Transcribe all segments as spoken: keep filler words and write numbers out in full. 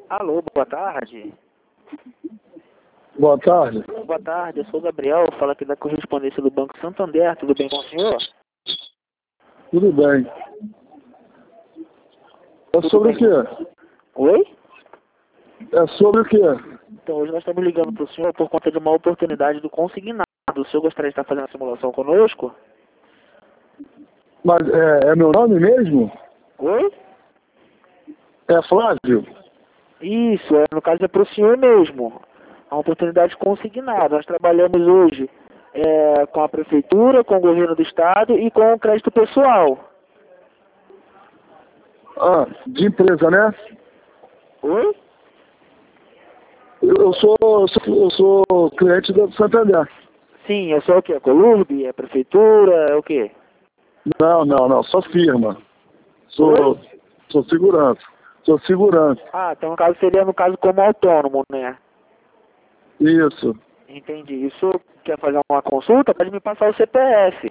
Alô, boa tarde. Boa tarde. Boa tarde, eu sou o Gabriel, falo aqui da correspondência do Banco Santander, tudo bem com o senhor? Tudo bem. É Tudo sobre bem. o quê? Oi? É sobre o quê? Então hoje nós estamos ligando para o senhor por conta de uma oportunidade do consignado. O senhor gostaria de estar fazendo a simulação conosco? Mas é, é meu nome mesmo? Oi? É Flávio? Isso, é, no caso é para o senhor mesmo. É uma oportunidade consignada. Nós trabalhamos hoje é, com a prefeitura, com o governo do estado e com o crédito pessoal. Ah, de empresa, né? Oi? Eu, eu sou, eu sou eu sou cliente do Santander. Sim, eu sou o quê? A Colurb? É a prefeitura? É o quê? Não, não, não. Sou firma. Sou, Oi? sou segurança. Sou segurança. Ah, então no caso seria no caso como autônomo, né? Isso. Entendi. E o senhor quer fazer uma consulta? Pode me passar o C P F.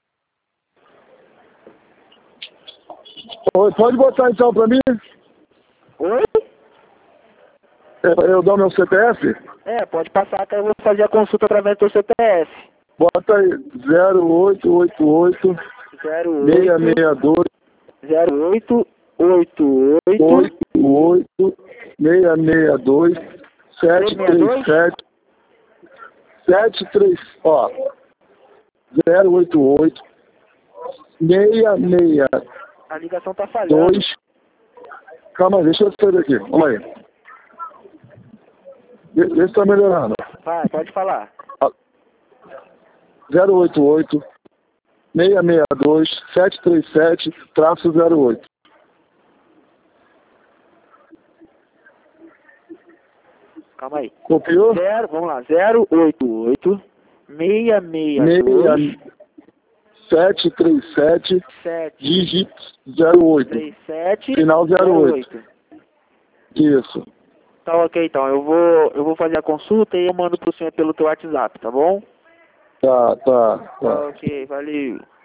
Oi, pode botar então pra mim? Oi? É, eu dou meu C P F? É, pode passar que eu vou fazer a consulta através do seu C P F. Bota aí zero oito oito oito zero seis oito seis dois zero oito oito oito oito oito seis seis dois sete três sete sete três ó zero oito oito seis seis A ligação tá falhando. dois calma aí, deixa eu sair daqui, vamos aí. Vê vê se tá melhorando. Vai, pode falar. zero oito oito seis seis dois sete três sete traço zero oito. Calma aí. Copiou? Zero, vamos lá. zero oito oito seis seis dois sete três sete sete dígito zero oito. três sete Final zero oito. Isso. Tá ok, então. Eu vou, eu vou fazer a consulta e eu mando pro senhor pelo teu WhatsApp, tá bom? Tá, tá, Tá tá. ok, valeu.